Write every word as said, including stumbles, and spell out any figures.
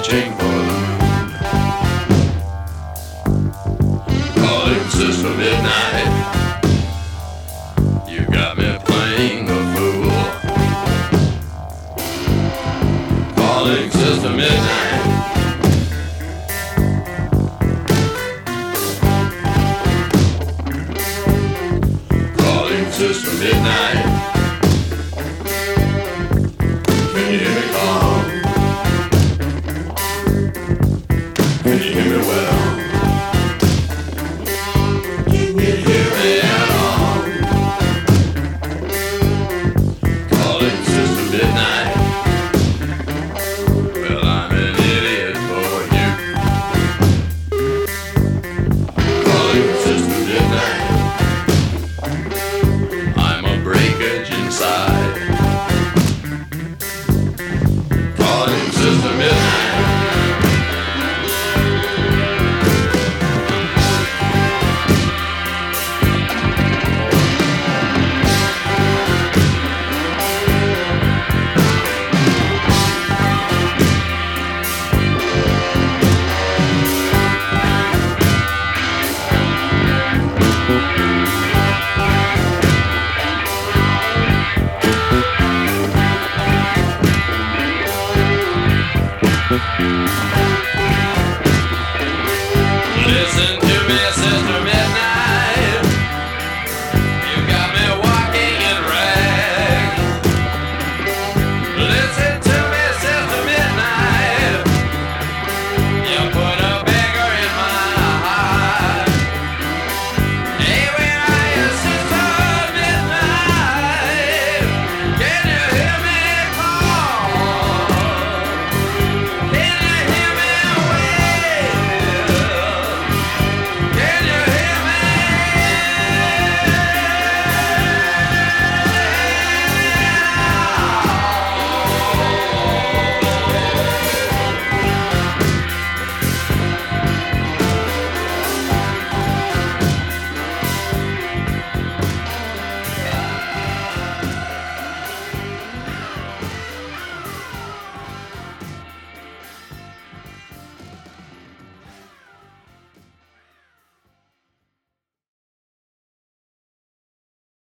searching for the moon. Calling Sister Midnight, you got me playing a fool. Calling Sister Midnight, calling Sister Midnight. Can you hear me call? Can you hear me well? Can you hear me at all? Calling Sister Midnight. Well, I'm an idiot for you. Calling Sister Midnight. I'm a breakage inside. Calling Sister Midnight. Thank you.